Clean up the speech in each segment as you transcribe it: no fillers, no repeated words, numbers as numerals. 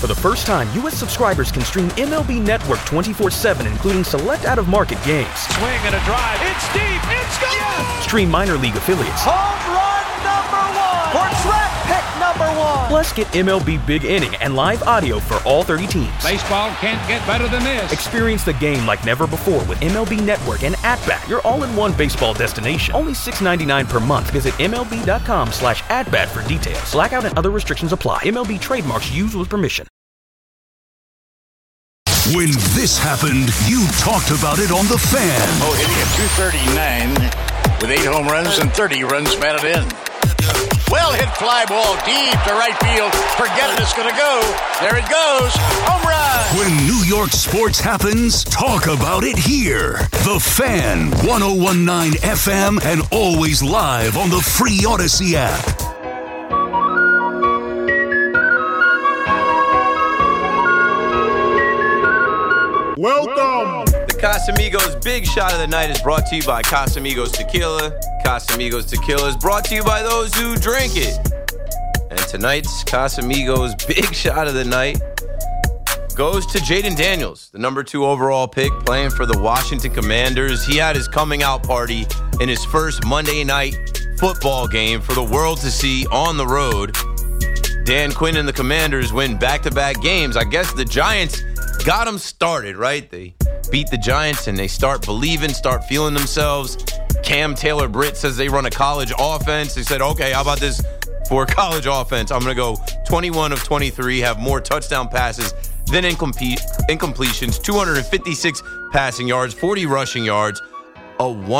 For the first time, U.S. subscribers can stream MLB Network 24/7, including select out-of-market games. Swing and a drive. It's deep. It's gone. Yes! Stream minor league affiliates. Home run number 1. Or draft pick number 1. Plus, get MLB Big Inning and live audio for all 30 teams. Baseball can't get better than this. Experience the game like never before with MLB Network and At-Bat, your all-in-one baseball destination. Only $6.99 per month. Visit MLB.com/atbat for details. Blackout and other restrictions apply. MLB trademarks used with permission. When this happened, you talked about it on The Fan. Oh, hitting a .239 with 8 home runs and 30 runs batted in. Well hit fly ball deep to right field. Forget it, it's going to go. There it goes. Home run. When New York sports happens, talk about it here. The Fan, 101.9 FM, and always live on the free Odyssey app. Welcome! The Casamigos Big Shot of the Night is brought to you by Casamigos Tequila. Casamigos Tequila is brought to you by those who drink it. And tonight's Casamigos Big Shot of the Night goes to Jaden Daniels, the number 2 overall pick, playing for the Washington Commanders. He had his coming out party in his first Monday night football game for the world to see on the road. Dan Quinn and the Commanders win back-to-back games. I guess the Giants got them started, right? They beat the Giants and they start believing, start feeling themselves. Cam Taylor-Britt says they run a college offense. They said, okay, how about this for a college offense? I'm going to go 21 of 23, have more touchdown passes than incompletions, 256 passing yards, 40 rushing yards, a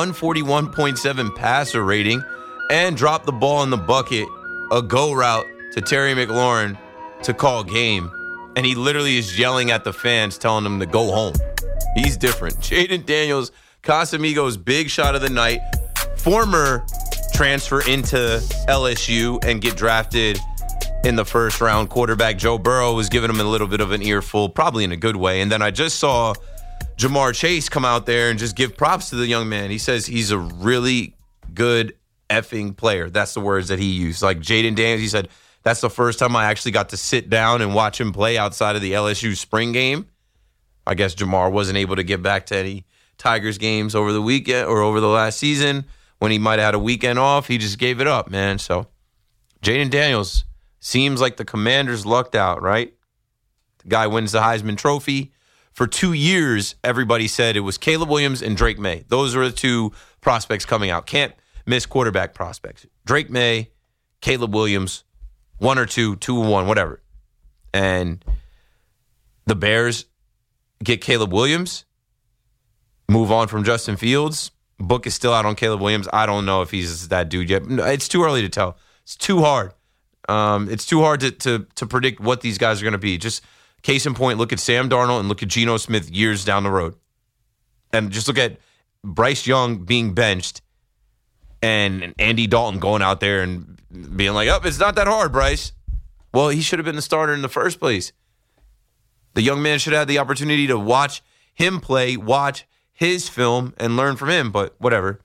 141.7 passer rating, and drop the ball in the bucket, a go route to Terry McLaurin to call game. And he literally is yelling at the fans, telling them to go home. He's different. Jaden Daniels, Casamigos Big Shot of the Night, former transfer into LSU and get drafted in the first round. Quarterback Joe Burrow was giving him a little bit of an earful, probably in a good way. And then I just saw Jamar Chase come out there and just give props to the young man. He says he's a really good effing player. That's the words that he used. Like Jaden Daniels, he said, that's the first time I actually got to sit down and watch him play outside of the LSU spring game. I guess Jamar wasn't able to get back to any Tigers games over the weekend or over the last season when he might have had a weekend off. He just gave it up, man. So Jaden Daniels seems like the Commanders lucked out, right? The guy wins the Heisman Trophy. For 2 years, everybody said it was Caleb Williams and Drake May. Those were the 2 prospects coming out. Can't miss quarterback prospects. Drake May, Caleb Williams, 1 or 2, 2 or 1, whatever. And the Bears get Caleb Williams, move on from Justin Fields. Book is still out on Caleb Williams. I don't know if he's that dude yet. It's too early to tell. It's too hard. It's too hard to predict what these guys are going to be. Just case in point, look at Sam Darnold and look at Geno Smith years down the road. And just look at Bryce Young being benched and Andy Dalton going out there and being like, oh, it's not that hard, Bryce. Well, he should have been the starter in the first place. The young man should have had the opportunity to watch him play, watch his film, and learn from him, but whatever.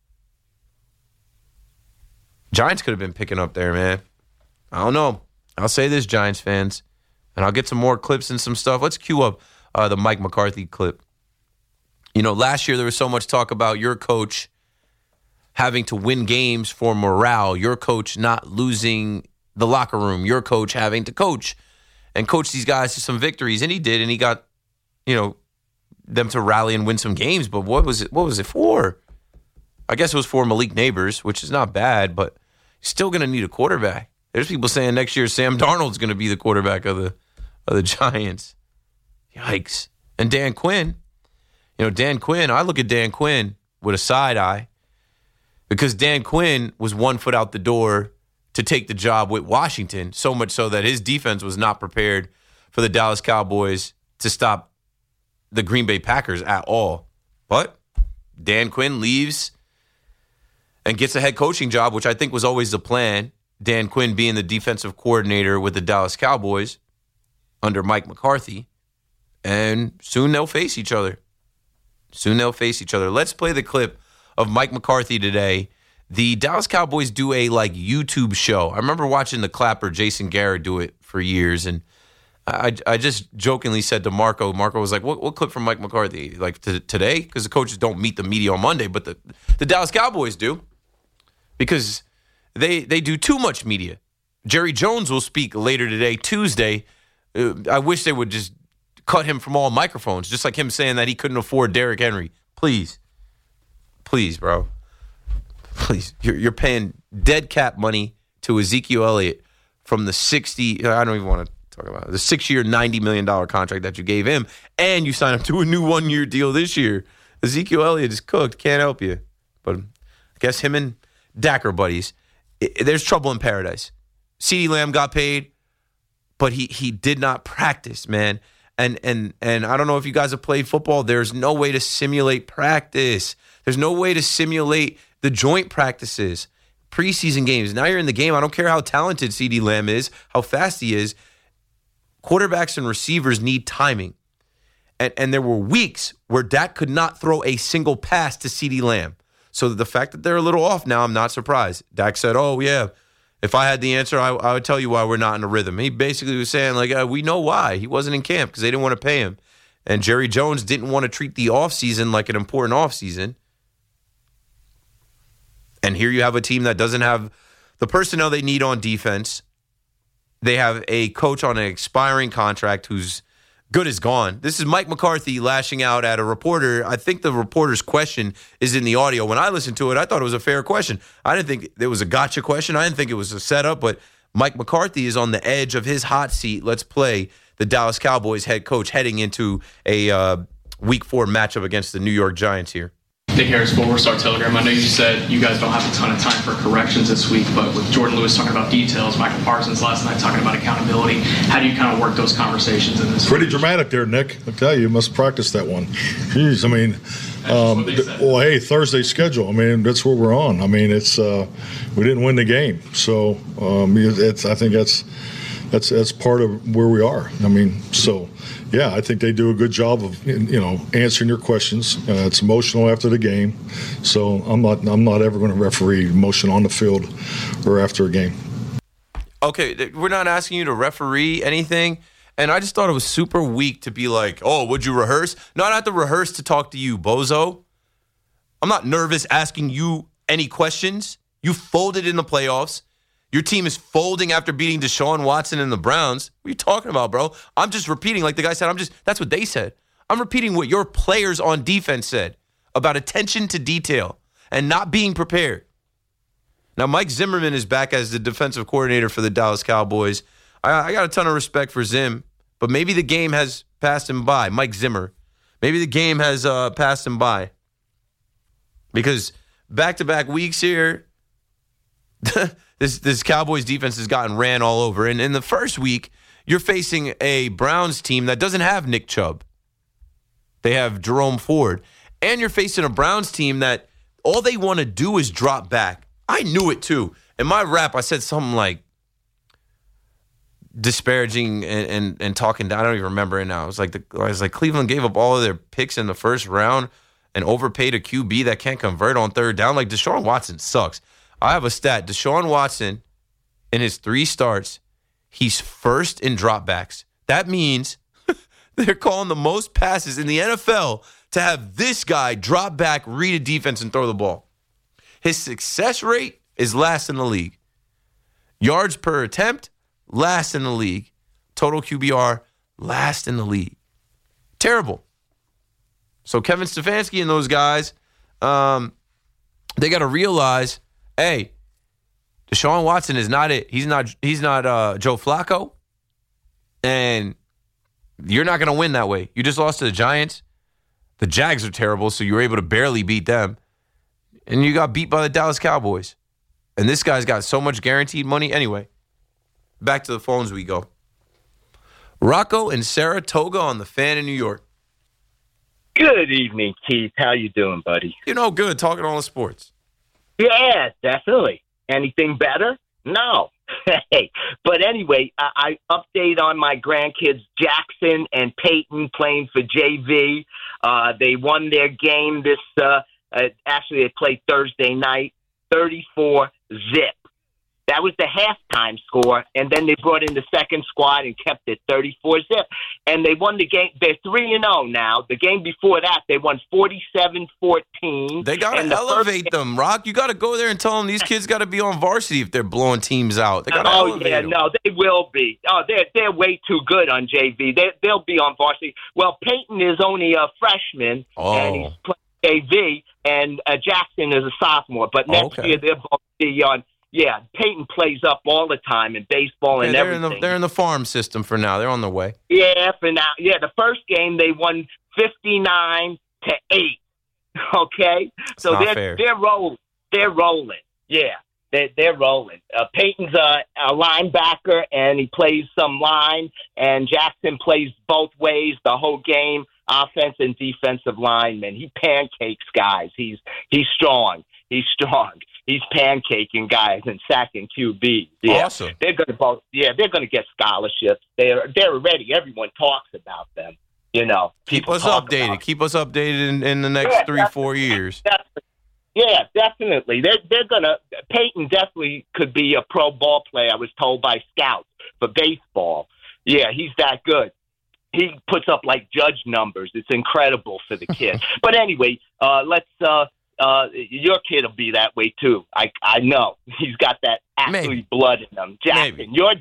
Giants could have been picking up there, man. I don't know. I'll say this, Giants fans, and I'll get some more clips and some stuff. Let's cue up the Mike McCarthy clip. You know, last year there was so much talk about your coach having to win games for morale, your coach not losing the locker room, your coach having to coach and coach these guys to some victories. And he did, and he got, you know, them to rally and win some games. But what was it for? I guess it was for Malik Neighbors, which is not bad, but you're still going to need a quarterback. There's people saying next year Sam Darnold's going to be the quarterback of the Giants. Yikes. And Dan Quinn, you know, Dan Quinn, I look at Dan Quinn with a side eye because Dan Quinn was 1 foot out the door to take the job with Washington, so much so that his defense was not prepared for the Dallas Cowboys to stop the Green Bay Packers at all. But Dan Quinn leaves and gets a head coaching job, which I think was always the plan. Dan Quinn being the defensive coordinator with the Dallas Cowboys under Mike McCarthy. And soon they'll face each other. Let's play the clip of Mike McCarthy today. The Dallas Cowboys do a YouTube show. I remember watching the Clapper, Jason Garrett, do it for years. And I just jokingly said to Marco was like, what clip from Mike McCarthy? Like today? Because the coaches don't meet the media on Monday, but the Dallas Cowboys do. Because they do too much media. Jerry Jones will speak later today, Tuesday. I wish they would just cut him from all microphones, just like him saying that he couldn't afford Derrick Henry. Please, bro. Please. You're paying dead cap money to Ezekiel Elliott from the 60, I don't even want to talk about it, the 6-year, $90 million contract that you gave him, and you signed him to a new 1-year deal this year. Ezekiel Elliott is cooked. Can't help you. But I guess him and Dak are buddies. There's trouble in paradise. CeeDee Lamb got paid, but he did not practice, man. And I don't know if you guys have played football. There's no way to simulate practice. There's no way to simulate the joint practices, preseason games. Now you're in the game. I don't care how talented CeeDee Lamb is, how fast he is. Quarterbacks and receivers need timing. And there were weeks where Dak could not throw a single pass to CeeDee Lamb. So the fact that they're a little off now, I'm not surprised. Dak said, oh, yeah, if I had the answer, I would tell you why we're not in a rhythm. He basically was saying, like, we know why. He wasn't in camp because they didn't want to pay him. And Jerry Jones didn't want to treat the offseason like an important offseason. And here you have a team that doesn't have the personnel they need on defense. They have a coach on an expiring contract who's good as gone. This is Mike McCarthy lashing out at a reporter. I think the reporter's question is in the audio. When I listened to it, I thought it was a fair question. I didn't think it was a gotcha question. I didn't think it was a setup, but Mike McCarthy is on the edge of his hot seat. Let's play the Dallas Cowboys head coach heading into a Week 4 matchup against the New York Giants here. Nick Harris, Four Star Telegram. I know you said you guys don't have a ton of time for corrections this week, but with Jordan Lewis talking about details, Michael Parsons last night talking about accountability, how do you kind of work those conversations in this? Pretty dramatic there, Nick. I tell you must practice that one. Jeez, I mean, well, hey, Thursday's schedule. I mean, that's what we're on. I mean, it's we didn't win the game, so I think that's part of where we are. I mean, so. Yeah, I think they do a good job of answering your questions. It's emotional after the game, so I'm not ever going to referee emotion on the field or after a game. Okay, we're not asking you to referee anything, and I just thought it was super weak to be like, oh, would you rehearse? No, I don't have to rehearse to talk to you, bozo. I'm not nervous asking you any questions. You folded in the playoffs. Your team is folding after beating Deshaun Watson and the Browns. What are you talking about, bro? I'm just repeating, like the guy said, that's what they said. I'm repeating what your players on defense said about attention to detail and not being prepared. Now, Mike Zimmerman is back as the defensive coordinator for the Dallas Cowboys. I got a ton of respect for Zim, but maybe the game has passed him by. Mike Zimmer. Maybe the game has passed him by. Because back-to-back weeks here, This Cowboys defense has gotten ran all over. And in the first week, you're facing a Browns team that doesn't have Nick Chubb. They have Jerome Ford. And you're facing a Browns team that all they want to do is drop back. I knew it too. In my rap, I said something like disparaging and talking down. I don't even remember it now. I was like Cleveland gave up all of their picks in the first round and overpaid a QB that can't convert on third down. Like, Deshaun Watson sucks. I have a stat. Deshaun Watson, in his 3 starts, he's first in dropbacks. That means they're calling the most passes in the NFL to have this guy drop back, read a defense, and throw the ball. His success rate is last in the league. Yards per attempt, last in the league. Total QBR, last in the league. Terrible. So Kevin Stefanski and those guys, they got to realize, hey, Deshaun Watson is not it. He's not Joe Flacco, and you're not going to win that way. You just lost to the Giants. The Jags are terrible, so you were able to barely beat them, and you got beat by the Dallas Cowboys. And this guy's got so much guaranteed money. Anyway, back to the phones we go. Rocco in Saratoga on the Fan in New York. Good evening, Keith. How you doing, buddy? Good. Talking all the sports. Yeah, definitely. Anything better? No. Hey, but anyway, I update on my grandkids, Jackson and Peyton, playing for JV. They won their game this. Actually, they played Thursday night, 34-0. That was the halftime score, and then they brought in the second squad and kept it 34-0. And they won the game. They're 3-0 now. The game before that, they won 47-14. They got to elevate them, Rock. You got to go there and tell them these kids got to be on varsity if they're blowing teams out. They got to elevate them. No, they will be. Oh, they're way too good on JV. They'll be on varsity. Well, Peyton is only a freshman, and he's playing JV, and Jackson is a sophomore. But next year, they'll both be on. Yeah, Peyton plays up all the time in baseball and everything. They're in the farm system for now. They're on their way. Yeah, for now. Yeah, the first game they won 59-8. Okay, so they're rolling. They're rolling. Yeah, they're rolling. Peyton's a linebacker and he plays some line, and Jackson plays both ways the whole game, offense and defensive lineman. He pancakes guys. He's strong. He's strong. He's pancaking guys and sacking QBs. Yeah. Awesome. They're gonna get scholarships. They're ready. Everyone talks about them. You know. Keep us updated. Keep us updated in the next 3-4 years. Yeah, definitely. They're gonna. Peyton definitely could be a pro ball player. I was told by scouts for baseball. Yeah, he's that good. He puts up like Judge numbers. It's incredible for the kid. But anyway, let's. Your kid will be that way too. I know he's got that athlete blood in him. Jackson, you're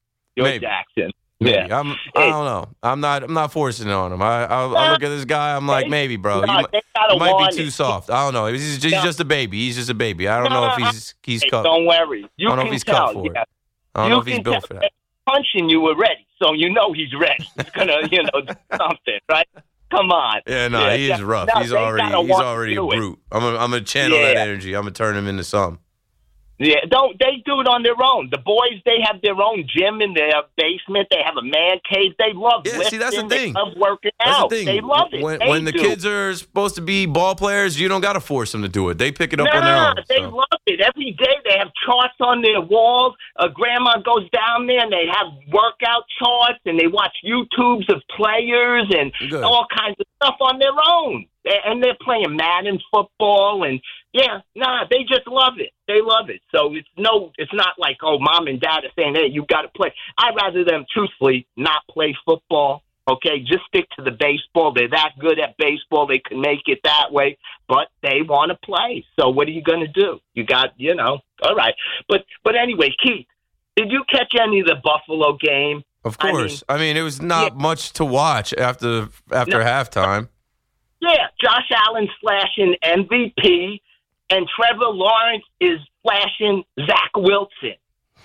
Jackson. Maybe. Yeah, I don't know. I'm not forcing it on him. I look at this guy. I'm like, maybe, bro. He might be too soft. I don't know. He's just a baby. He's just a baby. I don't know if he's cut. Don't worry. I don't know if he's cut for it. I don't know if he's built for that. Punching you already, so you know he's ready. He's gonna, do something, right? Come on. Yeah, he is rough. He's already a brute. I'm gonna channel that energy. I'm gonna turn him into something. Yeah, they do it on their own. The boys, they have their own gym in their basement. They have a man cave. They love lifting. See, that's the thing. They love working out. The thing. They love it. When the kids are supposed to be ball players, you don't got to force them to do it. They pick it up on their own. They love it. Every day they have charts on their walls. Grandma goes down there and they have workout charts and they watch YouTubes of players and all kinds of stuff on their own. And they're playing Madden football and they just love it. They love it. So it's not like, oh, mom and dad are saying, hey, you got to play. I'd rather them truthfully not play football. Okay, just stick to the baseball. They're that good at baseball. They can make it that way, but they want to play. So what are you going to do? You got, all right. But anyway, Keith, did you catch any of the Buffalo game? Of course. I mean it was not much to watch after halftime. Yeah, Josh Allen's flashing MVP, and Trevor Lawrence is flashing Zach Wilson.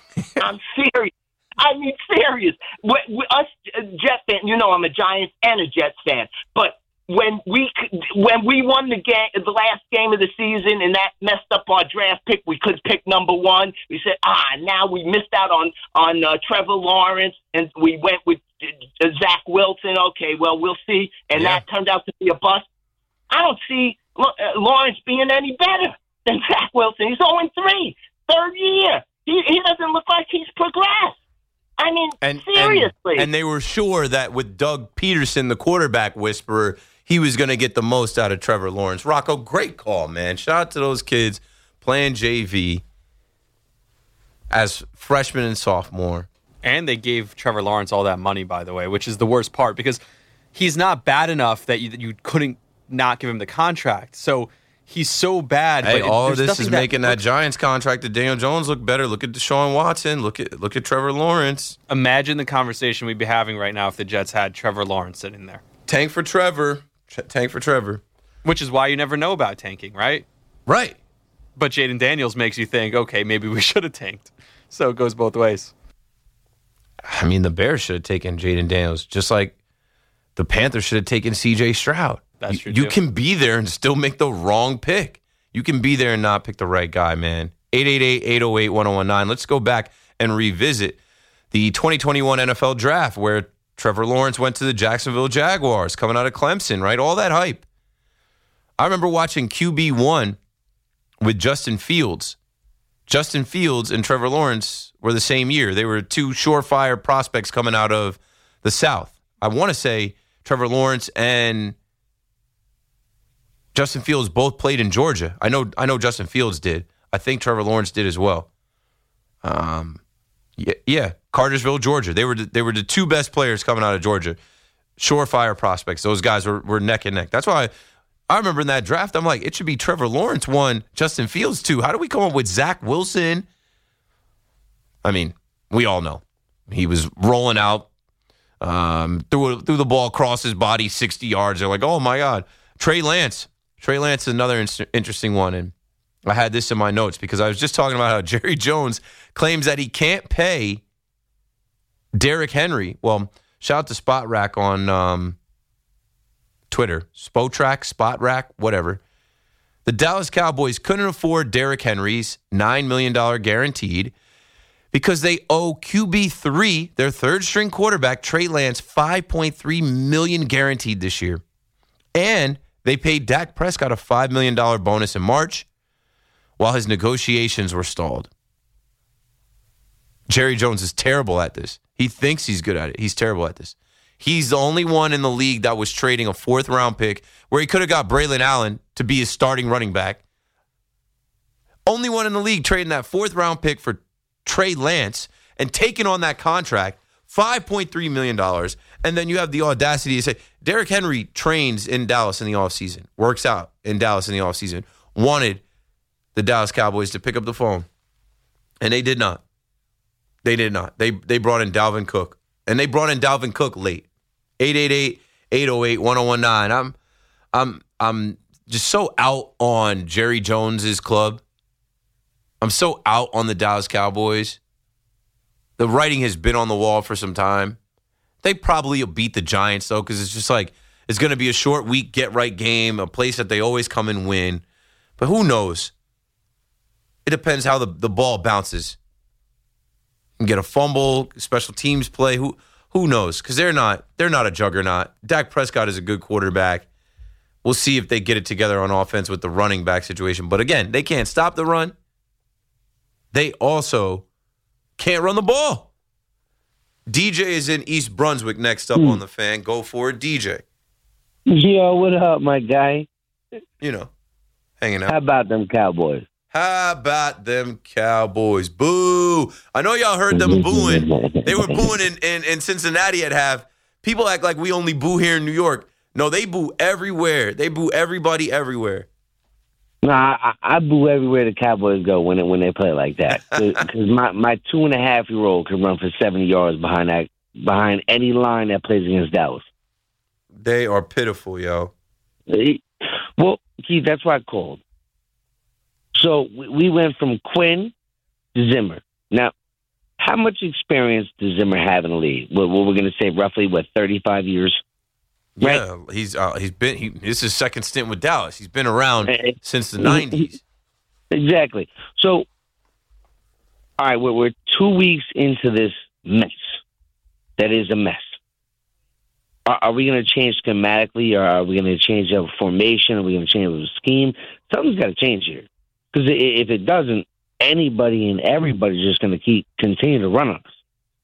I'm serious. I mean, serious. Us Jet fans, I'm a Giants and a Jets fan, but when we won the last game of the season, and that messed up our draft pick, we could pick number one. We said, now we missed out on Trevor Lawrence, and we went with Zach Wilson. Okay, well, we'll see. And that turned out to be a bust. I don't see Lawrence being any better than Zach Wilson. He's 0-3, third year. He doesn't look like he's progressed. I mean, seriously. And they were sure that with Doug Peterson, the quarterback whisperer, he was going to get the most out of Trevor Lawrence. Rocco, great call, man. Shout out to those kids playing JV as freshman and sophomore. And they gave Trevor Lawrence all that money, by the way, which is the worst part because he's not bad enough that you couldn't not give him the contract. So he's so bad. Hey, but all of this is making that Giants contract to Daniel Jones look better. Look at Deshaun Watson. Look at Trevor Lawrence. Imagine the conversation we'd be having right now if the Jets had Trevor Lawrence sitting there. Tank for Trevor. Tank for Trevor. Which is why you never know about tanking, right? Right. But Jaden Daniels makes you think, okay, maybe we should have tanked. So it goes both ways. I mean, the Bears should have taken Jaden Daniels, just like the Panthers should have taken C.J. Stroud. That's true, you can be there and still make the wrong pick. You can be there and not pick the right guy, man. 888-808-1019. Let's go back and revisit the 2021 NFL Draft where Trevor Lawrence went to the Jacksonville Jaguars coming out of Clemson, right? All that hype. I remember watching QB1 with Justin Fields. Justin Fields and Trevor Lawrence were the same year. They were two surefire prospects coming out of the South. I want to say Trevor Lawrence and Justin Fields both played in Georgia. I know Justin Fields did. I think Trevor Lawrence did as well. Yeah, Cartersville, Georgia. They were the two best players coming out of Georgia. Surefire prospects. Those guys were neck and neck. That's why I remember in that draft, I'm like, it should be Trevor Lawrence 1, Justin Fields 2. How do we come up with Zach Wilson? I mean, we all know. He was rolling out, threw the ball across his body 60 yards. They're like, oh, my God. Trey Lance. Trey Lance is another interesting one. And I had this in my notes because I was just talking about how Jerry Jones claims that he can't pay Derrick Henry. Well, shout out to Spot Rack on Twitter. Spotrack, Spot Rack, whatever. The Dallas Cowboys couldn't afford Derrick Henry's $9 million guaranteed because they owe QB3, their third-string quarterback, Trey Lance, $5.3 million guaranteed this year. And they paid Dak Prescott a $5 million bonus in March while his negotiations were stalled. Jerry Jones is terrible at this. He thinks he's good at it. He's terrible at this. He's the only one in the league that was trading a fourth-round pick where he could have got Braylon Allen to be his starting running back. Only one in the league trading that fourth-round pick for Trey Lance and taking on that contract, $5.3 million. And then you have the audacity to say, Derrick Henry trains in Dallas in the offseason, works out in Dallas in the offseason, wanted the Dallas Cowboys to pick up the phone. And they did not. They did not. They brought in Dalvin Cook. And they brought in Dalvin Cook late. 888-808-1019. I'm just so out on Jerry Jones's club. I'm so out on the Dallas Cowboys. The writing has been on the wall for some time. They probably will beat the Giants, though, because it's just like it's going to be a short week, get-right game, a place that they always come and win. But who knows? It depends how the ball bounces. You can get a fumble, special teams play. Who knows? Because they're not a juggernaut. Dak Prescott is a good quarterback. We'll see if they get it together on offense with the running back situation. But again, they can't stop the run. They also can't run the ball. DJ is in East Brunswick next up on the Fan. Go for it, DJ. Yo, what up, my guy? You know, hanging out. How about them Cowboys? How about them Cowboys? Boo. I know y'all heard them booing. They were booing in Cincinnati at half. People act like we only boo here in New York. No, they boo everywhere. They boo everybody everywhere. Nah, I boo everywhere the Cowboys go when they play like that. Because my 2.5-year-old can run for 70 yards behind any line that plays against Dallas. They are pitiful, yo. Well, Keith, that's why I called. So we went from Quinn to Zimmer. Now, how much experience does Zimmer have in the league? What we're going to say roughly, 35 years? Right? Yeah, this is his second stint with Dallas. He's been around since the 90s. Exactly. So, all right, we're 2 weeks into this mess. That is a mess. Are we going to change schematically, or are we going to change our formation? Are we going to change the scheme? Something's got to change here. Because if it doesn't, anybody and everybody's just going to continue to run on us.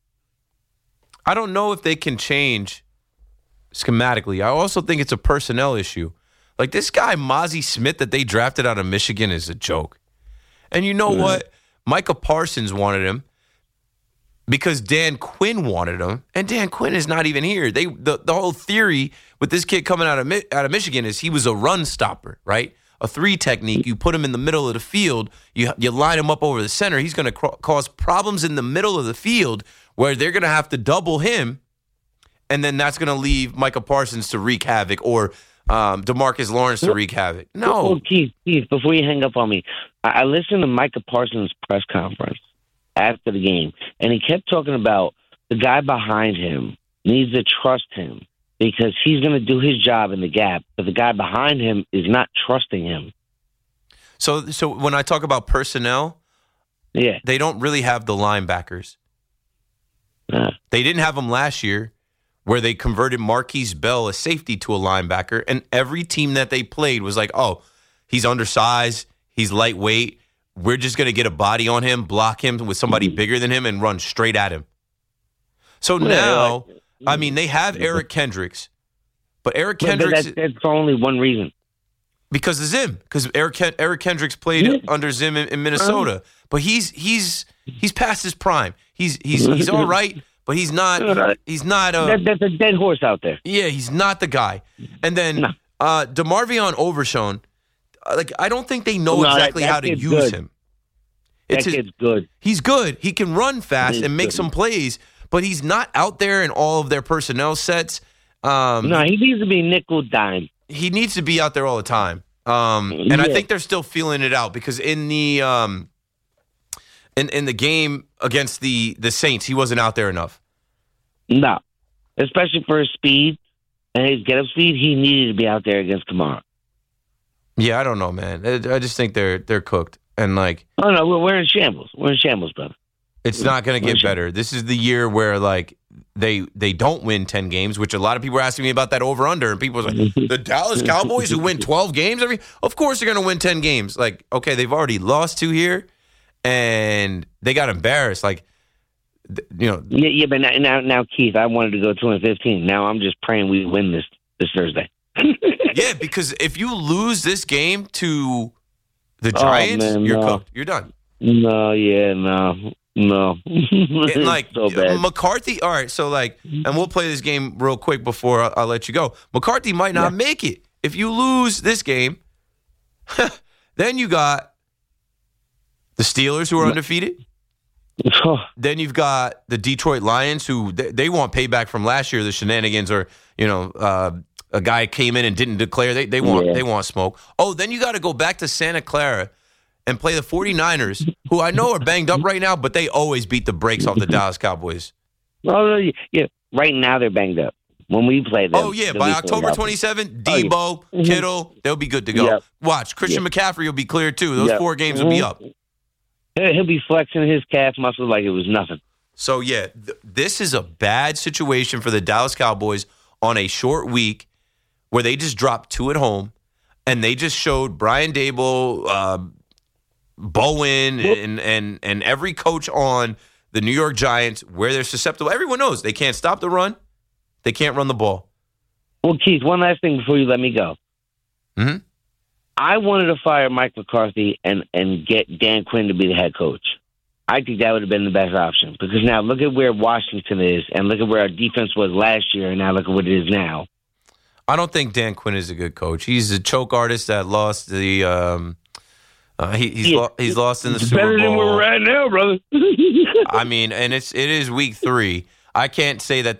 I don't know if they can change schematically. I also think it's a personnel issue. Like this guy, Mozzie Smith, that they drafted out of Michigan is a joke. And you know what? Micah Parsons wanted him because Dan Quinn wanted him, and Dan Quinn is not even here. The whole theory with this kid coming out of Michigan is he was a run stopper, right? A 3 technique. You put him in the middle of the field. You line him up over the center. He's going to cause problems in the middle of the field where they're going to have to double him, and then that's going to leave Micah Parsons to wreak havoc or DeMarcus Lawrence to wreak havoc. No. Well, Keith, before you hang up on me, I listened to Micah Parsons' press conference after the game, and he kept talking about the guy behind him needs to trust him because he's going to do his job in the gap, but the guy behind him is not trusting him. So when I talk about personnel, they don't really have the linebackers. They didn't have them last year where they converted Marquise Bell, a safety, to a linebacker, and every team that they played was like, oh, he's undersized, he's lightweight, we're just going to get a body on him, block him with somebody bigger than him, and run straight at him. So now, I mean, they have Eric Kendricks, but Eric Kendricks... That's for only one reason. Because of Zim. Because Eric Kendricks played under Zim in Minnesota. But he's past his prime. He's all right, but he's not. That's a dead horse out there. Yeah, he's not the guy. And then DeMarvion Overshown, I don't think they know exactly how to use him. That kid's good. He's good. He can run fast and make some plays, but he's not out there in all of their personnel sets. No, he needs to be nickel dime. He needs to be out there all the time. And I think they're still feeling it out because in the in the game against the Saints, he wasn't out there enough. No, especially for his speed and his get-up speed, he needed to be out there against Kamara. Yeah, I don't know, man. I just think they're cooked. And oh no, we're in shambles. We're in shambles, brother. It's not going to get better. This is the year where they don't win 10 games, which a lot of people are asking me about that over-under, and people are like, the Dallas Cowboys who win 12 games? Of course they're going to win 10 games. Okay, they've already lost 2 here, and they got embarrassed. Yeah, but now, Keith, I wanted to go 2-15. Now I'm just praying we win this Thursday. Yeah, because if you lose this game to the Giants, you're cooked. You're done. No. So bad. McCarthy, all right, so and we'll play this game real quick before I'll let you go. McCarthy might not make it. If you lose this game, then you got the Steelers who are undefeated. Then you've got the Detroit Lions who they want payback from last year, the shenanigans, or a guy came in and didn't declare. They want smoke. Oh, then you got to go back to Santa Clara and play the 49ers, who I know are banged up right now, but they always beat the brakes off the Dallas Cowboys. Oh, yeah. Right now they're banged up. When we play them. Oh, yeah. By October 27th, Debo, Kittle, they'll be good to go. Yep. Watch. Christian McCaffrey will be clear, too. Those 4 games will be up. He'll be flexing his calf muscle like it was nothing. So, yeah, this is a bad situation for the Dallas Cowboys on a short week where they just dropped 2 at home, and they just showed Brian Daboll, Bowen, and every coach on the New York Giants where they're susceptible. Everyone knows they can't stop the run. They can't run the ball. Well, Keith, one last thing before you let me go. Mm-hmm. I wanted to fire Mike McCarthy and get Dan Quinn to be the head coach. I think that would have been the best option because now look at where Washington is and look at where our defense was last year and now look at what it is now. I don't think Dan Quinn is a good coach. He's a choke artist that lost the he's lost in the Super Bowl. Better than we're at now, brother. I mean, and it is week 3. I can't say that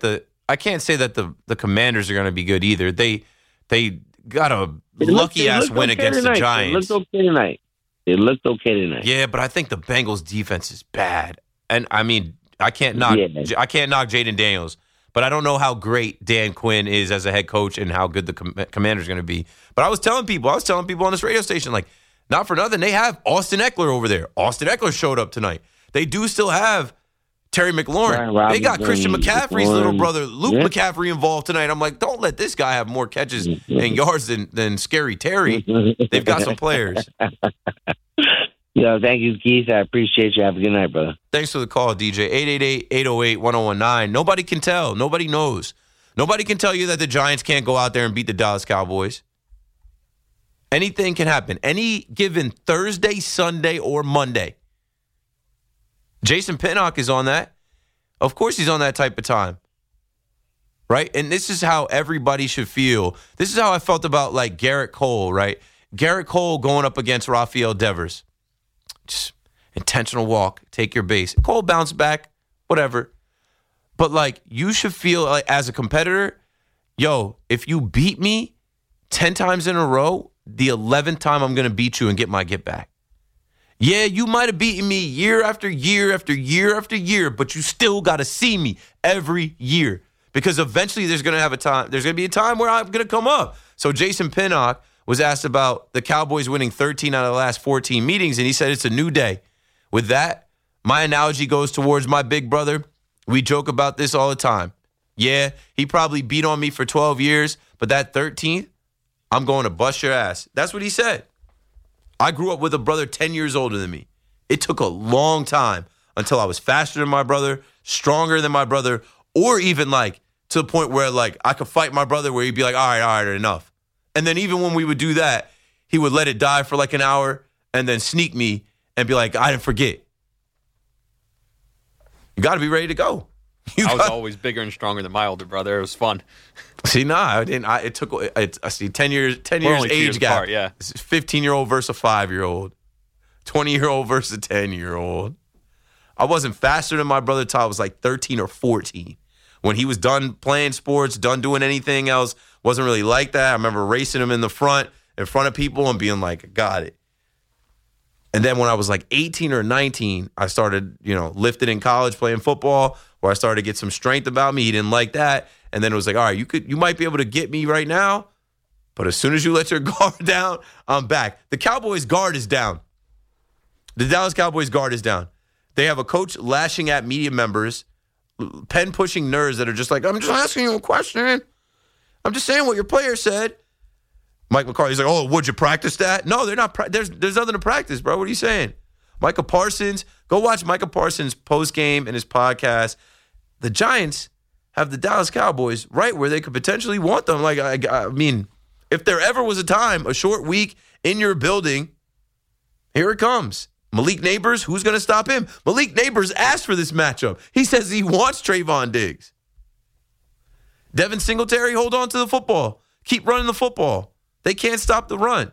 the Commanders are going to be good either. They got a lucky ass win against the Giants. They looked okay tonight. Yeah, but I think the Bengals defense is bad. And I mean, I can't knock Jaden Daniels, but I don't know how great Dan Quinn is as a head coach and how good the Commanders are going to be. But I was telling people on this radio station, not for nothing, they have Austin Eckler over there. Austin Eckler showed up tonight. They do still have Terry McLaurin. They got Christian McCaffrey's little brother, Luke McCaffrey, involved tonight. I'm like, don't let this guy have more catches and yards than Scary Terry. They've got some players. Yeah, thank you, Keith. I appreciate you. Have a good night, brother. Thanks for the call, DJ. 888-808-1019. Nobody can tell. Nobody knows. Nobody can tell you that the Giants can't go out there and beat the Dallas Cowboys. Anything can happen. Any given Thursday, Sunday, or Monday. Jason Pinnock is on that. Of course he's on that type of time. Right? And this is how everybody should feel. This is how I felt about Garrett Cole, right? Garrett Cole going up against Rafael Devers. Just intentional walk, take your base. Cole bounced back, whatever. But you should feel as a competitor, if you beat me 10 times in a row, the 11th time I'm going to beat you and get my get back. Yeah, you might have beaten me year after year after year after year, but you still got to see me every year because eventually there's going to be a time where I'm going to come up. So Jason Pinnock was asked about the Cowboys winning 13 out of the last 14 meetings, and he said it's a new day. With that, my analogy goes towards my big brother. We joke about this all the time. Yeah, he probably beat on me for 12 years, but that 13th, I'm going to bust your ass. That's what he said. I grew up with a brother 10 years older than me. It took a long time until I was faster than my brother, stronger than my brother, or even to the point where I could fight my brother where he'd be like, all right, enough. And then even when we would do that, he would let it die for like an hour and then sneak me and be like, I didn't forget. You got to be ready to go. I was always bigger and stronger than my older brother. It was fun. See, I didn't. It took. I see 10 years age gap. Apart, yeah, 15-year-old versus a 5-year-old, 20-year-old versus a 10-year-old. I wasn't faster than my brother till I was like 13 or 14. When he was done playing sports, done doing anything else, wasn't really like that. I remember racing him in front of people and being like, I got it. And then when I was like 18 or 19, I started, lifting in college, playing football, where I started to get some strength about me. He didn't like that. And then it was like, all right, you might be able to get me right now, but as soon as you let your guard down, I'm back. The Cowboys guard is down. The Dallas Cowboys guard is down. They have a coach lashing at media members, pen-pushing nerds that are just like, I'm just asking you a question. I'm just saying what your player said. Mike McCarthy's like, oh, would you practice that? No, they're not. There's nothing to practice, bro. What are you saying? Micah Parsons, go watch Micah Parsons' postgame and his podcast. The Giants have the Dallas Cowboys right where they could potentially want them. Like, I mean, if there ever was a time, a short week in your building, here it comes. Malik Neighbors, who's going to stop him? Malik Neighbors asked for this matchup. He says he wants Trayvon Diggs. Devin Singletary, hold on to the football. Keep running the football. They can't stop the run.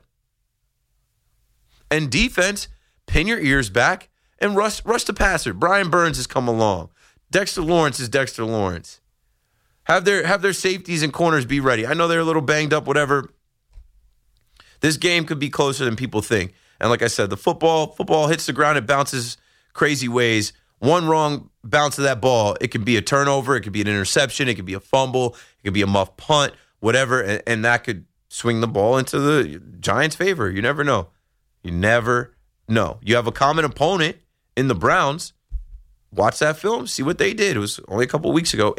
And defense, pin your ears back and rush the passer. Brian Burns has come along. Dexter Lawrence is Dexter Lawrence. Have their safeties and corners be ready. I know they're a little banged up, whatever. This game could be closer than people think. And like I said, the football hits the ground, it bounces crazy ways. One wrong bounce of that ball, it could be a turnover, it could be an interception, it could be a fumble, it could be a muff punt, whatever, and that could swing the ball into the Giants' favor. You never know. You never know. You have a common opponent in the Browns. Watch that film. See what they did. It was only a couple weeks ago.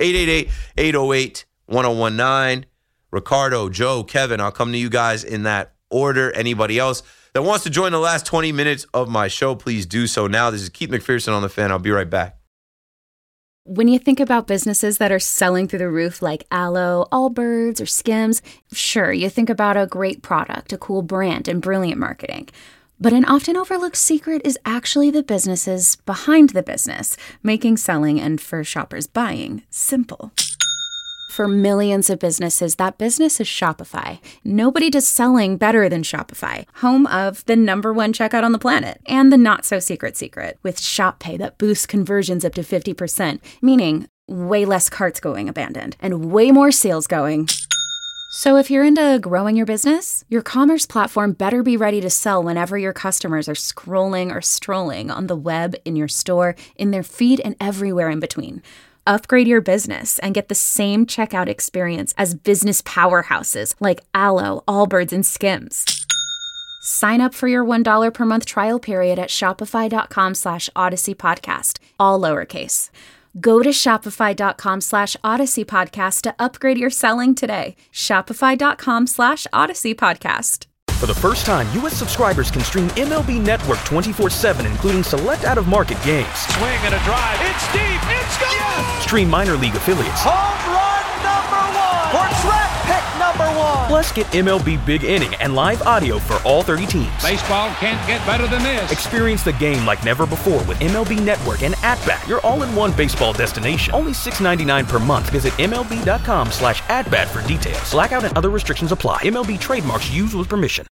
888-808-1019. Ricardo, Joe, Kevin, I'll come to you guys in that order. Anybody else that wants to join the last 20 minutes of my show, please do so now. This is Keith McPherson on The Fan. I'll be right back. When you think about businesses that are selling through the roof like Aloe, Allbirds, or Skims, sure, you think about a great product, a cool brand, and brilliant marketing. But an often overlooked secret is actually the businesses behind the business, making selling and, for shoppers, buying simple. For millions of businesses, that business is Shopify. Nobody does selling better than Shopify, home of the #1 checkout on the planet, and the not-so-secret secret, with Shop Pay that boosts conversions up to 50%, meaning way less carts going abandoned, and way more sales going. So if you're into growing your business, your commerce platform better be ready to sell whenever your customers are scrolling or strolling on the web, in your store, in their feed, and everywhere in between. Upgrade your business and get the same checkout experience as business powerhouses like Aloe, Allbirds, and Skims. Sign up for your $1 per month trial period at shopify.com/Odyssey Podcast, all lowercase. Go to shopify.com/Odyssey Podcast to upgrade your selling today. Shopify.com/Odyssey Podcast. For the first time, U.S. subscribers can stream MLB Network 24/7, including select out-of-market games. Swing and a drive. It's deep. It's gone. Yes. Stream minor league affiliates. Home run #1. Or track pick #1. Plus, get MLB Big Inning and live audio for all 30 teams. Baseball can't get better than this. Experience the game like never before with MLB Network and At-Bat, your all-in-one baseball destination. Only $6.99 per month. Visit MLB.com/At-Bat for details. Blackout and other restrictions apply. MLB trademarks used with permission.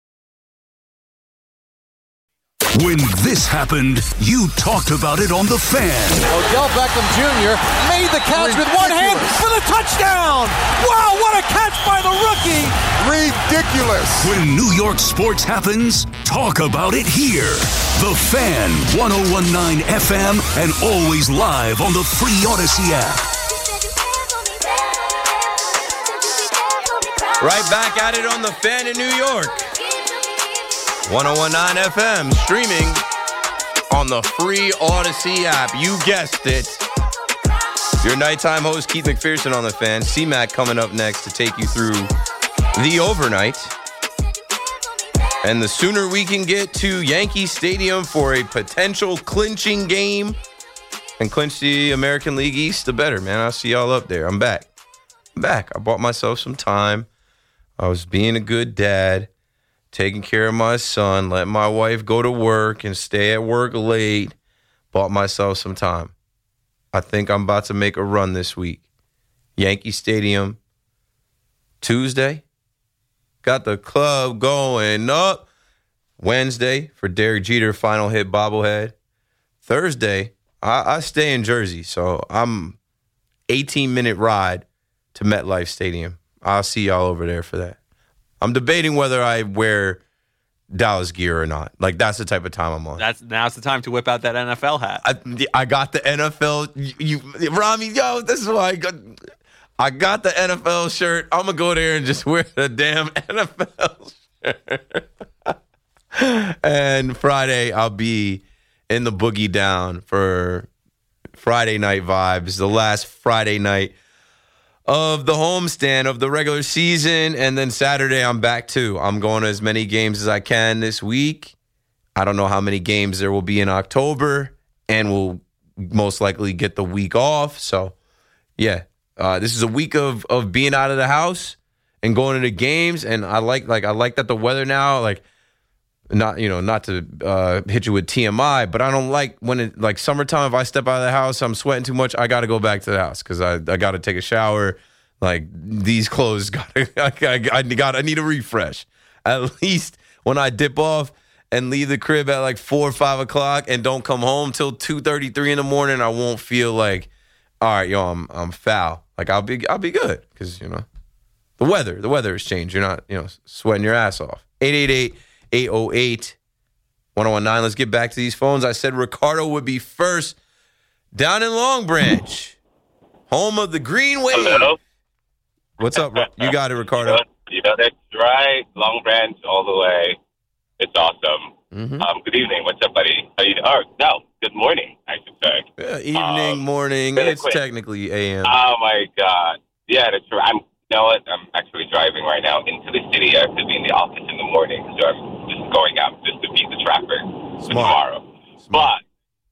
When this happened, you talked about it on The Fan. Odell Beckham Jr. made the catch with one hand for the touchdown. Wow, what a catch by the rookie. Ridiculous. When New York sports happens, talk about it here. The Fan, 101.9 FM, and always live on the free Odyssey app. Right back at it on The Fan in New York. 101.9 FM, streaming on the free Odyssey app. You guessed it. Your nighttime host, Keith McPherson on The Fan. C-Mac coming up next to take you through the overnight. And the sooner we can get to Yankee Stadium for a potential clinching game and clinch the American League East, the better, man. I'll see y'all up there. I'm back. I bought myself some time. I was being a good dad. taking care of my son, let my wife go to work and stay at work late, bought myself some time. I think I'm about to make a run this week. Yankee Stadium, Tuesday. Got the club going up. Wednesday for Derek Jeter, final hit bobblehead. Thursday, I stay in Jersey, so I'm 18-minute ride to MetLife Stadium. I'll see y'all over there for that. I'm debating whether I wear Dallas gear or not. Like, that's the type of time I'm on. Now's the time to whip out that NFL hat. I got the NFL. Rami, yo, this is why I got the NFL shirt. I'm going to go there and just wear the damn NFL shirt. And Friday, I'll be in the Boogie Down for Friday Night Vibes, the last Friday night of the homestand of the regular season. And then Saturday, I'm back too. I'm going to as many games as I can this week. I don't know how many games there will be in October, and we'll most likely get the week off. So, yeah, this is a week of being out of the house and going to the games. And I like that the weather now, like, not to hit you with TMI, but I don't like when it, like, summertime, if I step out of the house, I'm sweating too much, I got to go back to the house because I got to take a shower. Like, these clothes, I need a refresh. At least when I dip off and leave the crib at like 4 or 5 o'clock and don't come home till 2:33 in the morning, I won't feel like, all right, yo, I'm foul. Like, I'll be good because, the weather has changed. You're not, sweating your ass off. 888-808-1019. Let's get back to these phones. I said Ricardo would be first down in Long Branch, home of the Green Wave. Hello. What's up? You got it, Ricardo. That's right. Long Branch all the way. It's awesome. Mm-hmm. Good evening. What's up, buddy? Good morning, I should say. Evening, morning. Really it's quick. Technically AM. Oh, my God. Yeah, that's right. I'm actually driving right now into the city. I have to be in the office in the morning, so I'm just going out just to beat the traffic for tomorrow. But,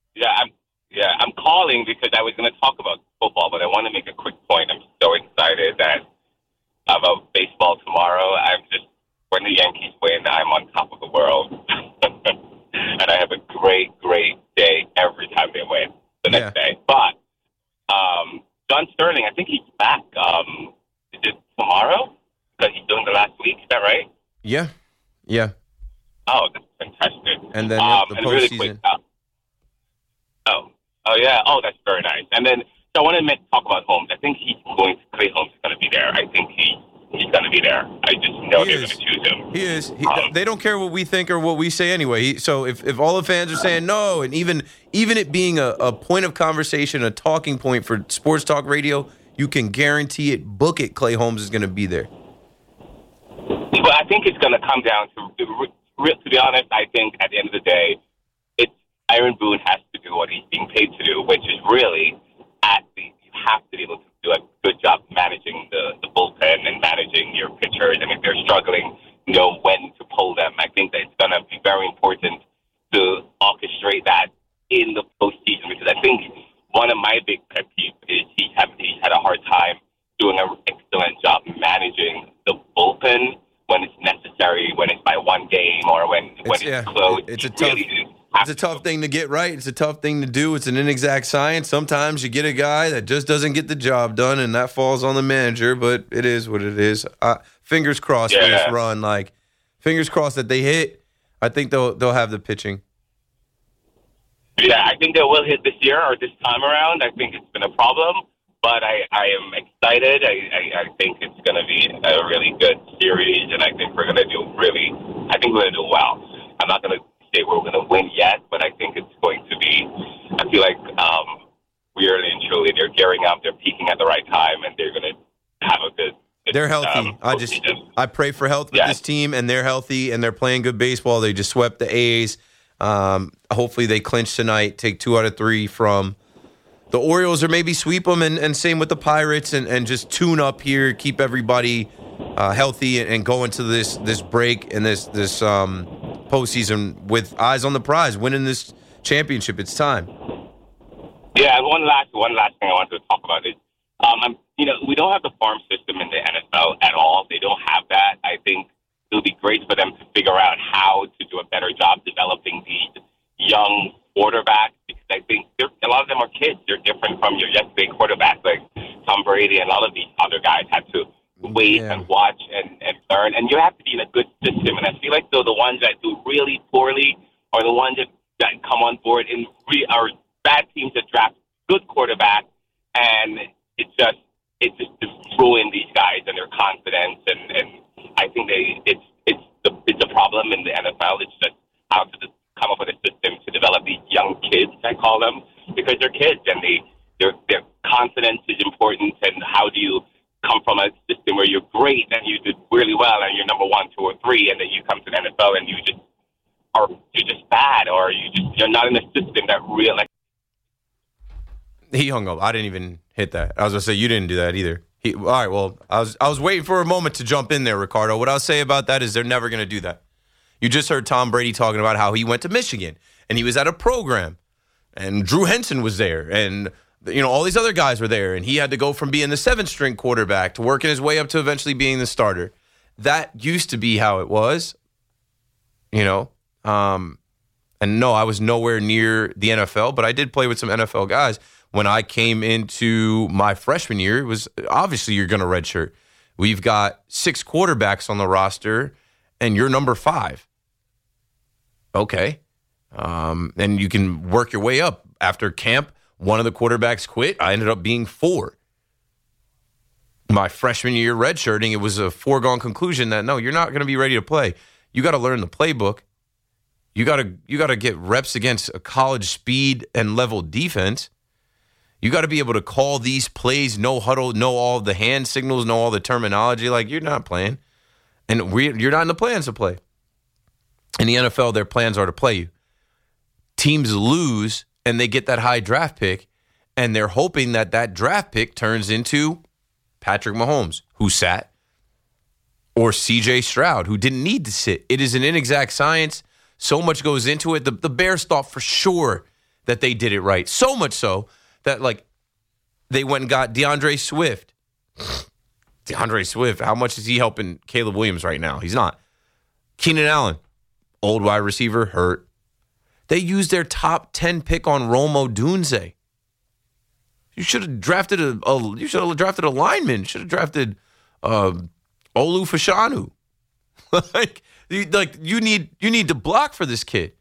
I'm calling because I was going to talk about football, but I want to make a quick point. I'm so excited about baseball tomorrow. When the Yankees win, I'm on top of the world. And I have a great, great day every time they win the next day. But John Sterling, I think he's back. Is it tomorrow? Because he's doing the last week. Is that right? Yeah. Oh, that's fantastic. And then the and really quick, postseason. yeah. Oh, that's very nice. And then, so I want to talk about Holmes. I think Clay Holmes is going to be there. I think he's going to be there. I just know they're going to choose him. He is. They don't care what we think or what we say anyway. So if all the fans are saying no, and even it being a point of conversation, a talking point for sports talk radio, you can guarantee it, book it, Clay Holmes is going to be there. But I think it's going to come down to be honest, I think at the end of the day, Aaron Boone has to do what he's being paid to do, which is really you have to be able to do a good job managing the bullpen and managing your pitchers. And if they're struggling, know when to pull them. I think that it's going to be very important to orchestrate that in the postseason, because I think one of my big pet peeves is he's had a hard time doing an excellent job managing the bullpen when it's necessary, when it's by one game or when it's close. It's a tough thing to get right. It's a tough thing to do. It's an inexact science. Sometimes you get a guy that just doesn't get the job done, and that falls on the manager, but it is what it is. Fingers crossed for this run. Like, fingers crossed that they hit. I think they'll have the pitching. Yeah, I think they will hit this year or this time around. I think it's been a problem, but I am excited. I think it's going to be a really good series, and I think we're going to do well. I'm not going to say we're going to win yet, but I think it's going to be. I feel like really and truly they're gearing up, they're peaking at the right time, and they're going to have a good. They're healthy. I pray for health with this team, and they're healthy, and they're playing good baseball. They just swept the A's. Hopefully they clinch tonight, take 2 out of 3 from the Orioles, or maybe sweep them, and same with the Pirates, and just tune up here, keep everybody healthy, and go into this break and this postseason with eyes on the prize, winning this championship. It's time. Yeah, and one last thing I wanted to talk about is, we don't have the farm system in the NFL at all. They don't have that. I think it'll be great for them to figure wait and watch and learn. And you have to be in a good system. And I feel like the ones that do really poorly are the ones that come on board in are bad teams that draft good quarterback, and it's just ruin these guys and their confidence. And I think it's a problem in the NFL. It's just how to come up with a system to develop these young kids, I call them, because they're kids and their confidence is important. And how do you come from a system where you're great and you did really well and you're number 1, 2, or 3, and then you come to the NFL and you're just bad, or you're not in a system that really. He hung up. I didn't even hit that. I was gonna say you didn't do that either. All right. Well, I was waiting for a moment to jump in there, Ricardo. What I'll say about that is they're never gonna do that. You just heard Tom Brady talking about how he went to Michigan and he was at a program, and Drew Henson was there, and all these other guys were there, and he had to go from being the 7th-string quarterback to working his way up to eventually being the starter. That used to be how it was, And no, I was nowhere near the NFL, but I did play with some NFL guys. When I came into my freshman year, it was obviously you're going to redshirt. We've got 6 quarterbacks on the roster, and you're number 5. Okay. And you can work your way up. After camp, one of the quarterbacks quit. I ended up being 4. My freshman year redshirting, it was a foregone conclusion that, no, you're not going to be ready to play. You got to learn the playbook. You got to get reps against a college speed and level defense. You got to be able to call these plays, no huddle, know all the hand signals, know all the terminology. Like, you're not playing. And you're not in the plans to play. In the NFL, their plans are to play you. Teams lose, and they get that high draft pick, and they're hoping that draft pick turns into Patrick Mahomes, who sat, or C.J. Stroud, who didn't need to sit. It is an inexact science. So much goes into it. The Bears thought for sure that they did it right. So much so that, they went and got DeAndre Swift. DeAndre Swift, how much is he helping Caleb Williams right now? He's not. Keenan Allen, old wide receiver, hurt. They used their top 10 pick on Rome Odunze. You should have drafted a lineman. Should have drafted Olu Fashanu. You need to block for this kid.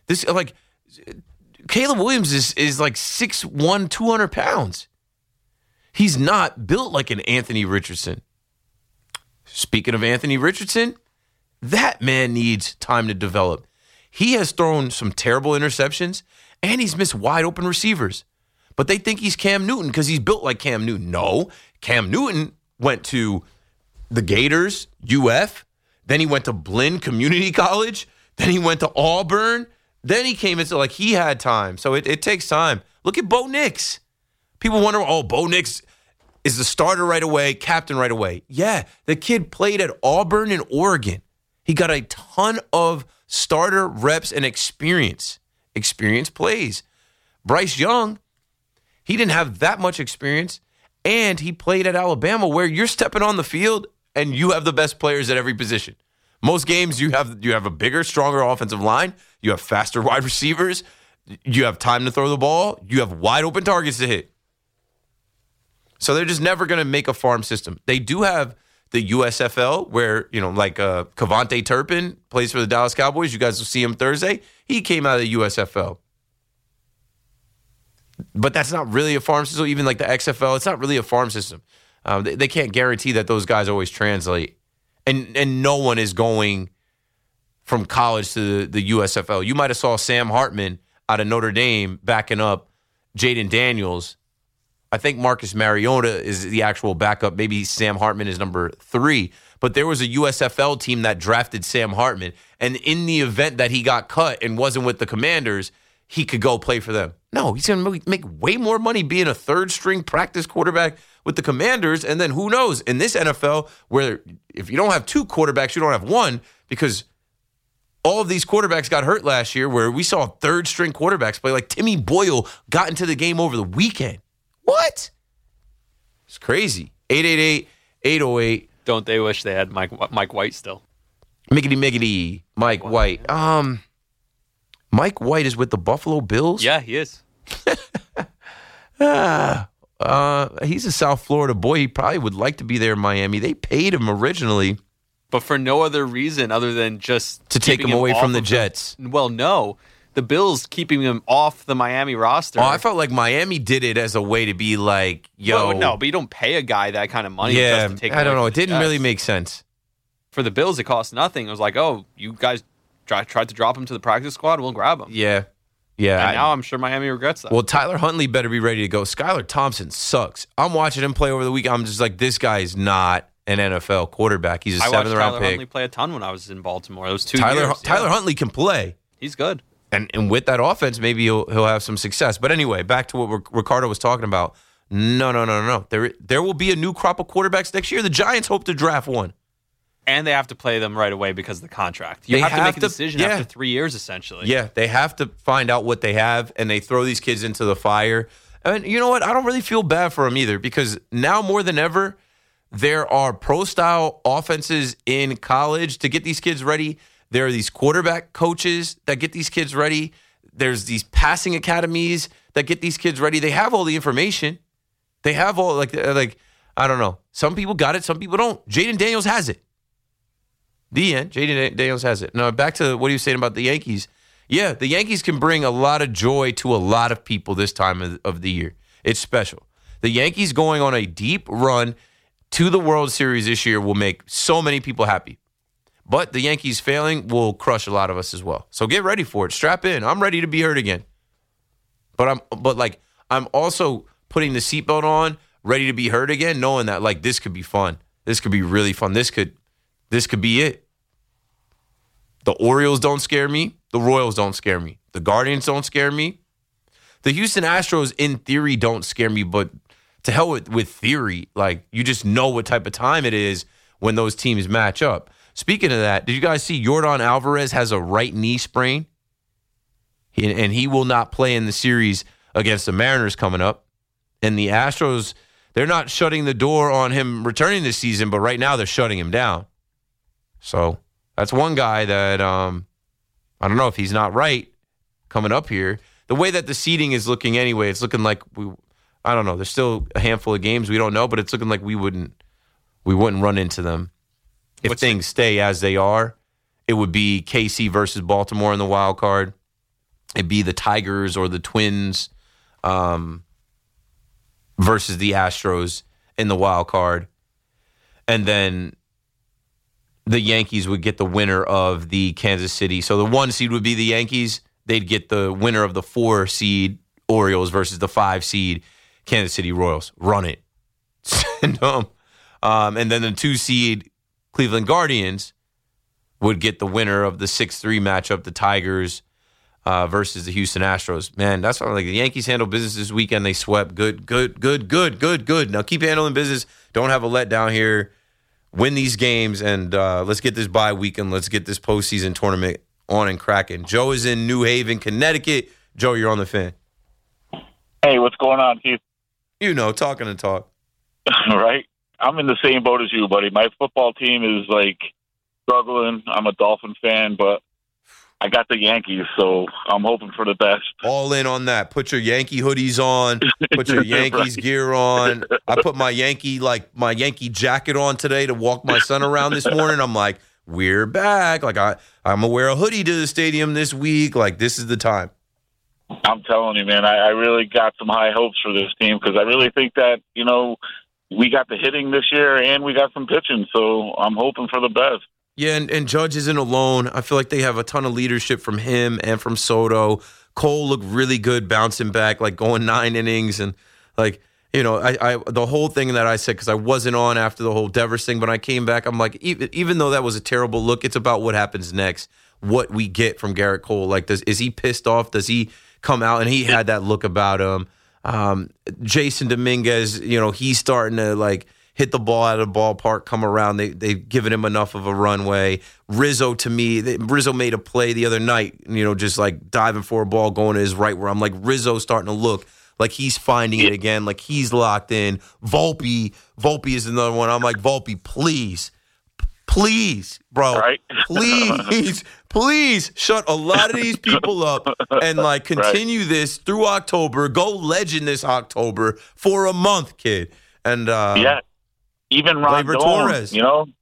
Caleb Williams is 6'1", 200 pounds. He's not built like an Anthony Richardson. Speaking of Anthony Richardson, that man needs time to develop. He has thrown some terrible interceptions, and he's missed wide open receivers. But they think he's Cam Newton because he's built like Cam Newton. No, Cam Newton went to the Gators, UF. Then he went to Blinn Community College. Then he went to Auburn. Then he came into, he had time. So it takes time. Look at Bo Nix. People wonder, Bo Nix is the starter right away, captain right away. Yeah, the kid played at Auburn and Oregon. He got a ton of starter reps and experience. Experience plays. Bryce Young, he didn't have that much experience, and he played at Alabama, where you're stepping on the field and you have the best players at every position. Most games you have a bigger, stronger offensive line. You have faster wide receivers. You have time to throw the ball. You have wide open targets to hit. So they're just never going to make a farm system. They do have the USFL where, Kevontae Turpin plays for the Dallas Cowboys. You guys will see him Thursday. He came out of the USFL. But that's not really a farm system. Even like the XFL, it's not really a farm system. They can't guarantee that those guys always translate. And no one is going from college to the USFL. You might have saw Sam Hartman out of Notre Dame backing up Jaden Daniels. I think Marcus Mariota is the actual backup. Maybe Sam Hartman is number 3. But there was a USFL team that drafted Sam Hartman. And in the event that he got cut and wasn't with the Commanders, he could go play for them. No, he's going to make way more money being a 3rd-string practice quarterback with the Commanders. And then who knows, in this NFL, where if you don't have 2 quarterbacks, you don't have 1, because all of these quarterbacks got hurt last year, where we saw 3rd-string quarterbacks play. Like Timmy Boyle got into the game over the weekend. What? It's crazy. 888-808. Don't they wish they had Mike White still? Miggity, Mike White. Mike White is with the Buffalo Bills? Yeah, he is. He's a South Florida boy. He probably would like to be there in Miami. They paid him originally. But for no other reason other than just to take him away from the Jets. Well, no. The Bills keeping him off the Miami roster. Oh, I felt like Miami did it as a way to be like, yo. Well, no, but you don't pay a guy that kind of money yeah, just to take him I don't away know. from It didn't the really Jets. make sense. For the Bills, it cost nothing. It was like, oh, you guys tried to drop him to the practice squad, we'll grab him. Yeah. Yeah. And now I'm sure Miami regrets that. Well, Tyler Huntley better be ready to go. Skylar Thompson sucks. I'm watching him play over the week. I'm just like, this guy is not an NFL quarterback. He's a 7th round pick. I watched Tyler Huntley play a ton when I was in Baltimore. Those 2 years. Tyler Huntley can play. He's good. And with that offense, maybe he'll have some success. But anyway, back to what Ricardo was talking about. No. There will be a new crop of quarterbacks next year. The Giants hope to draft one. And they have to play them right away because of the contract. You have to make a decision after 3 years, essentially. Yeah, they have to find out what they have, and they throw these kids into the fire. And you know what? I don't really feel bad for them either, because now more than ever, there are pro-style offenses in college to get these kids ready. There are these quarterback coaches that get these kids ready. There's these passing academies that get these kids ready. They have all the information. They have all, like I don't know. Some people got it, some people don't. Jaden Daniels has it. The end. Jaden Daniels has it. Now, back to what he was saying about the Yankees. Yeah, the Yankees can bring a lot of joy to a lot of people this time of the year. It's special. The Yankees going on a deep run to the World Series this year will make so many people happy. But the Yankees failing will crush a lot of us as well. So get ready for it. Strap in. I'm ready to be hurt again. But I'm also putting the seatbelt on, ready to be hurt again, knowing that like this could be fun. This could be really fun. This could be it. The Orioles don't scare me. The Royals don't scare me. The Guardians don't scare me. The Houston Astros, in theory, don't scare me, but to hell with theory. Like, you just know what type of time it is when those teams match up. Speaking of that, did you guys see Yordan Alvarez has a right knee sprain? And he will not play in the series against the Mariners coming up. And the Astros, they're not shutting the door on him returning this season, but right now they're shutting him down. So that's one guy that I don't know if he's not right coming up here. The way that the seeding is looking anyway, it's looking like I don't know. There's still a handful of games we don't know, but it's looking like we wouldn't run into them. If things stay as they are, it would be KC versus Baltimore in the wild card. It'd be the Tigers or the Twins versus the Astros in the wild card. And then the Yankees would get the winner of the Kansas City. So the 1 seed would be the Yankees. They'd get the winner of the 4 seed Orioles versus the 5 seed Kansas City Royals. Run it. And then the 2 seed Cleveland Guardians would get the winner of the 6-3 matchup, the Tigers versus the Houston Astros. Man, that's what like the Yankees handled business this weekend. They swept. Good. Now keep handling business. Don't have a letdown here. Win these games, and let's get this bye weekend. Let's get this postseason tournament on and cracking. Joe is in New Haven, Connecticut. Joe, you're on the Fan. Hey, what's going on, Keith? You know, talking and talk. Right? I'm in the same boat as you, buddy. My football team is, like, struggling. I'm a Dolphin fan, but I got the Yankees, so I'm hoping for the best. All in on that. Put your Yankee hoodies on. Put your Yankees gear on. I put my Yankee jacket on today to walk my son around this morning. I'm like, we're back. Like, I'm going to wear a hoodie to the stadium this week. Like, this is the time. I'm telling you, man, I really got some high hopes for this team because I really think that, you know, we got the hitting this year and we got some pitching, so I'm hoping for the best. Yeah, and Judge isn't alone. I feel like they have a ton of leadership from him and from Soto. Cole looked really good bouncing back, like going 9 innings. And, like, you know, I the whole thing that I said, because I wasn't on after the whole Devers thing, but I came back, I'm like, even though that was a terrible look, it's about what happens next, what we get from Garrett Cole. Like, is he pissed off? Does he come out? And he had that look about him. Jason Dominguez, you know, he's starting to, like, hit the ball out of the ballpark, come around. They've given him enough of a runway. Rizzo, to me, Rizzo made a play the other night, you know, just like diving for a ball going to his right, where I'm like, Rizzo's starting to look like he's finding it again, like he's locked in. Volpe is another one. I'm like, Volpe, please Please, bro. Right? Please shut a lot of these people up and like continue this through October. Go legend this October for a month, kid. And even Rondon, Torres. You know,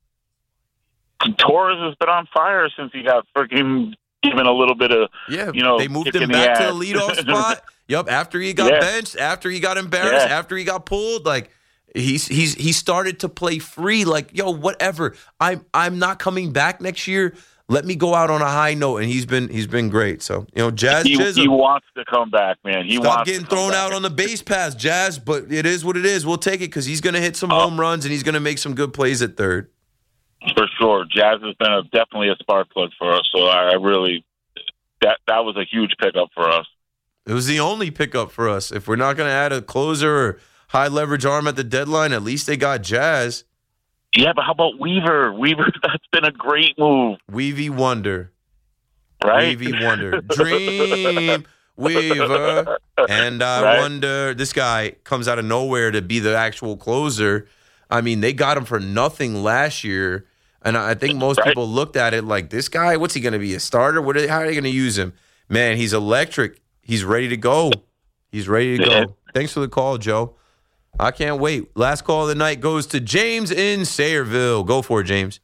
Torres has been on fire since he got freaking given a little bit of they moved him back to the leadoff spot. Yep, after he got benched, after he got embarrassed, after he got pulled, like. He started to play free, like, yo, whatever. I'm not coming back next year. Let me go out on a high note, and he's been great. So, you know, Jazz Chisholm. He wants to come back, man. Stop getting thrown out on the base pass, Jazz, but it is what it is. We'll take it because he's going to hit some home runs, and he's going to make some good plays at third. For sure. Jazz has been definitely a spark plug for us, so I really that was a huge pickup for us. It was the only pickup for us. If we're not going to add a closer or high leverage arm at the deadline, at least they got Jazz. Yeah, but how about Weaver? Weaver, that's been a great move. Weavy Wonder. Right? Weavy Wonder. Dream Weaver. And I wonder, this guy comes out of nowhere to be the actual closer. I mean, they got him for nothing last year. And I think most people looked at it like, this guy, what's he going to be, a starter? How are they going to use him? Man, he's electric. He's ready to go. He's ready to go. Thanks for the call, Joe. I can't wait. Last call of the night goes to James in Sayreville. Go for it, James.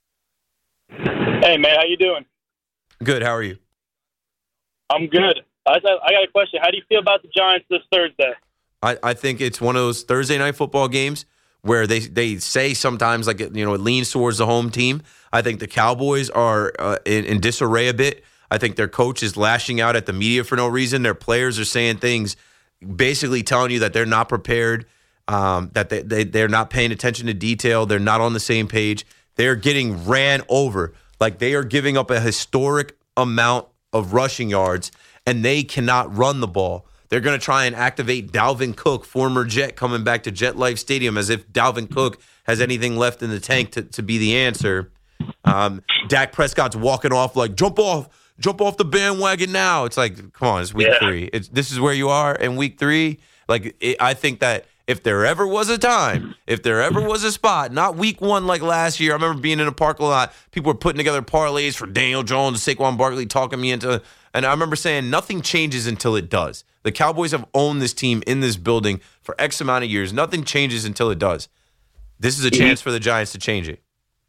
Hey, man. How you doing? Good. How are you? I'm good. I got a question. How do you feel about the Giants this Thursday? I think it's one of those Thursday night football games where they say sometimes, like, you know, it leans towards the home team. I think the Cowboys are in disarray a bit. I think their coach is lashing out at the media for no reason. Their players are saying things basically telling you that they're not prepared. That they're not paying attention to detail. They're not on the same page. They're getting ran over. Like, they are giving up a historic amount of rushing yards, and they cannot run the ball. They're going to try and activate Dalvin Cook, former Jet, coming back to Jet Life Stadium, as if Dalvin Cook has anything left in the tank to be the answer. Dak Prescott's walking off like, jump off the bandwagon now. It's like, come on, it's week 3. This is where you are in week 3. Like, I think that if there ever was a time, if there ever was a spot, not week 1 like last year. I remember being in a parking lot. People were putting together parlays for Daniel Jones, Saquon Barkley, talking me into, and I remember saying nothing changes until it does. The Cowboys have owned this team in this building for X amount of years. Nothing changes until it does. This is a chance for the Giants to change it.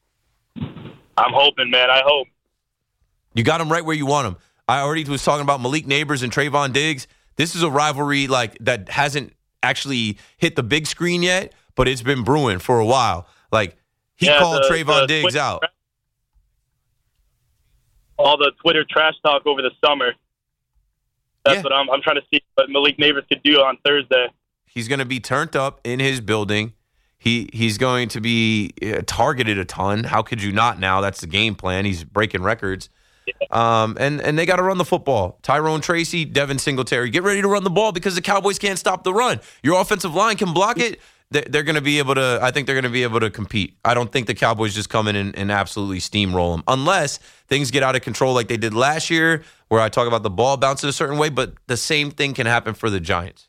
I'm hoping, man. I hope. You got them right where you want them. I already was talking about Malik Neighbors and Trayvon Diggs. This is a rivalry like that hasn't actually hit the big screen yet, but it's been brewing for a while. Like, he called Trayvon Diggs out. All the Twitter trash talk over the summer. That's what I'm trying to see what Malik Neighbors could do on Thursday. He's going to be turned up in his building. He's going to be targeted a ton. How could you not now? That's the game plan. He's breaking records. And they got to run the football. Tyrone Tracy, Devin Singletary, get ready to run the ball because the Cowboys can't stop the run. Your offensive line can block it. They're going to be able to. I think they're going to be able to compete. I don't think the Cowboys just come in and absolutely steamroll them unless things get out of control like they did last year, where I talk about the ball bouncing a certain way. But the same thing can happen for the Giants.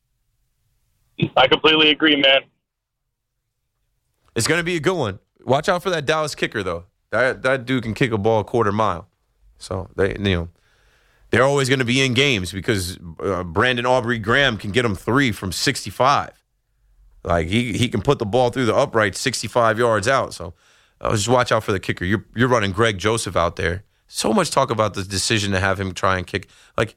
I completely agree, man. It's going to be a good one. Watch out for that Dallas kicker, though. That dude can kick a ball a quarter mile. So they're always going to be in games because Brandon Aubrey Graham can get them 3 from 65. Like, he can put the ball through the upright 65 yards out. So just watch out for the kicker. You're running Greg Joseph out there. So much talk about the decision to have him try and kick. Like,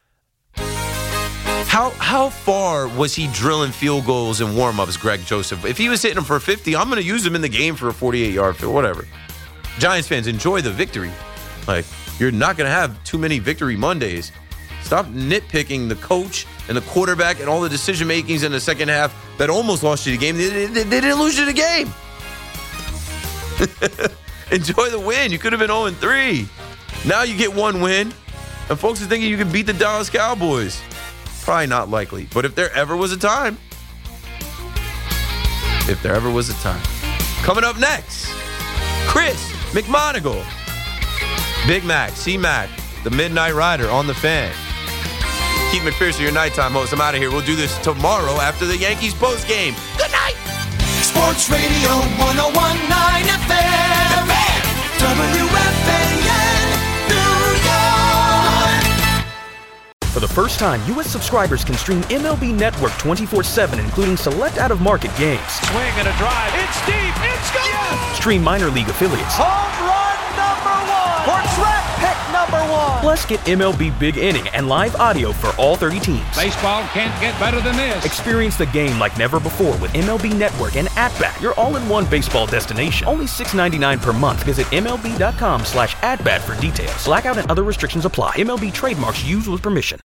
how far was he drilling field goals and warm-ups, Greg Joseph? If he was hitting them for 50, I'm going to use him in the game for a 48-yard field, whatever. Giants fans, enjoy the victory. Like, you're not going to have too many victory Mondays. Stop nitpicking the coach and the quarterback and all the decision-makings in the second half that almost lost you the game. They didn't lose you the game. Enjoy the win. You could have been 0-3. Now you get 1 win, and folks are thinking you can beat the Dallas Cowboys. Probably not likely. But if there ever was a time. Coming up next, Chris McMonagle. Big Mac, C-Mac, the Midnight Rider on the Fan. Keith McPherson, your nighttime host. I'm out of here. We'll do this tomorrow after the Yankees postgame. Good night. Sports Radio 101.9 FM. For the first time, U.S. subscribers can stream MLB Network 24/7, including select out-of-market games. Swing and a drive. It's deep. It's gone. Yes! Stream minor league affiliates. Home run number 1. Or draft pick number 1. Plus, get MLB Big Inning and live audio for all 30 teams. Baseball can't get better than this. Experience the game like never before with MLB Network and At-Bat, your all-in-one baseball destination. Only $6.99 per month. Visit MLB.com/atbat for details. Blackout and other restrictions apply. MLB trademarks used with permission.